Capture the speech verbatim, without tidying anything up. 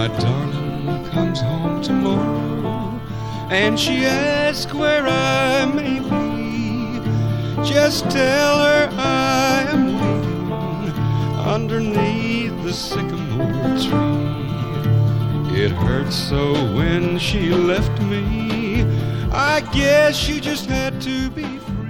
my darling comes home tomorrow and she asks where I may be, just tell her I am waiting underneath the sycamore tree. It hurt so when she left me, I guess she just had to be free.